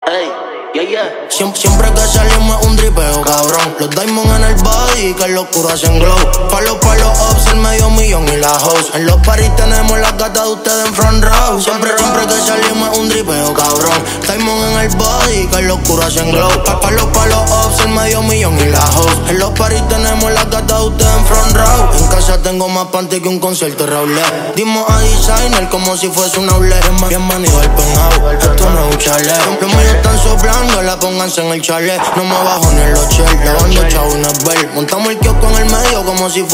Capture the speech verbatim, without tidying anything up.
Ey, yeah, yeah. Siempre, siempre que salimos es un dripeo, cabrón. Los diamonds en el body, que en lo oscuro hacen glow. Palos, palos, ups, el medio millón y la house. En los paris tenemos las gatas de ustedes en front row. Siempre, siempre que salimos es un dripeo, cabrón. Diamond en el body, que en lo oscuro hacen glow. Pa, palos, palos, ups, el medio millón y la house. En los paris tenemos las gatas de ustedes en front row. En casa tengo más panty que un concierto de Raúl. Dimos a designer como si fuese una outlet. Bienvenido al penthouse, esto no es un chalet. Los míos están soplando, la pónganse en el chalet. No me bajo ni en los chel, lavando chavo y no es ver. Montamos el kiosco en el medio como si fuese